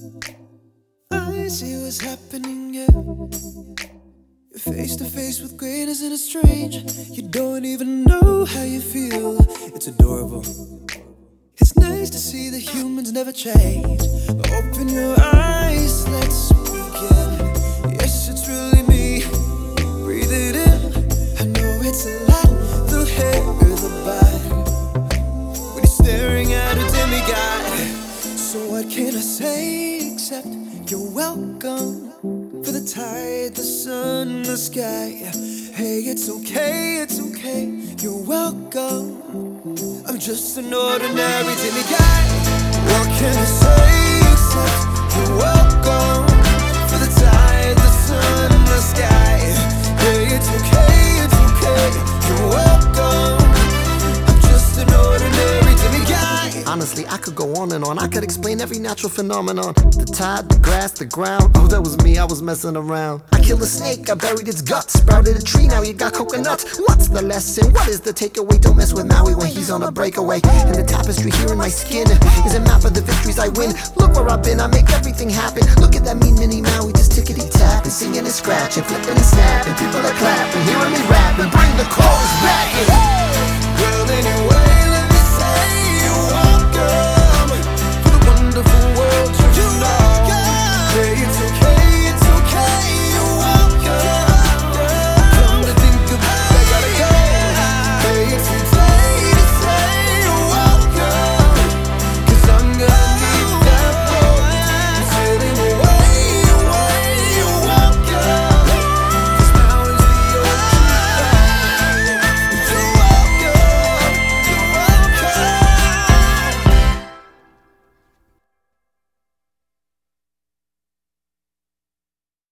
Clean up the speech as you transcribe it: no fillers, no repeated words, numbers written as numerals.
I see what's happening, yeah. You're face to face with greatness and it's strange. You don't even know how you feel. It's adorable. It's nice to see that humans never change. Open your eyes, let's begin. Yes, it's really me. Breathe it in. I know it's a lot, the hair, the body. When you're staring at a demigod. So what can I say except you're welcome. For the tide, the sun, the sky. Hey, it's okay, you're welcome. I'm just an ordinary demigod. What can I say except you're welcome. For the tide, the sun, the sky. Hey, it's okay, you're welcome. I'm just an ordinary demigod. Honestly, I could go on and on. I could explain every natural phenomenon. The tide, the grass, the ground. Oh, that was me, I was messing around. I killed a snake, I buried its guts. Sprouted a tree, now you got coconuts. What's the lesson? What is the takeaway? Don't mess with Maui when he's on a breakaway. And the tapestry here in my skin is a map of the victories I win. Look where I've been, I make everything happen. Look at that mean mini Maui, just tickety-tapping, singing and scratching, flipping and snapping. People are clapping, hearing me rapping. Bring the chorus back in. Well, anyway.